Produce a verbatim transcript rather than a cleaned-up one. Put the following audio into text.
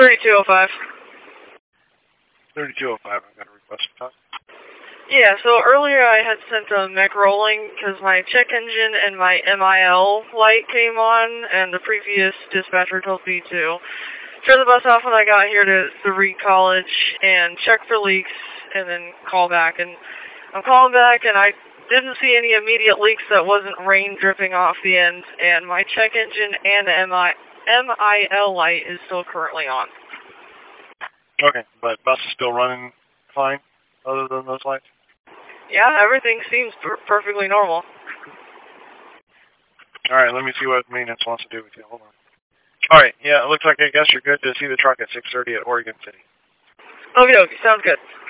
thirty-two oh five. thirty-two oh five, I've got a request to talk. Yeah, so earlier I had sent a mech rolling because my check engine and my M I L light came on, and the previous dispatcher told me to turn the bus off when I got here to the Reed College and check for leaks and then call back. And I'm calling back, and I didn't see any immediate leaks that wasn't rain dripping off the end, and my check engine and M I L light is still currently on. Okay, but bus is still running fine, other than those lights? Yeah, everything seems per perfectly normal. Alright, let me see what maintenance wants to do with you. Hold on. Alright, yeah, it looks like I guess you're good to see the truck at six thirty at Oregon City. Okie dokie, sounds good.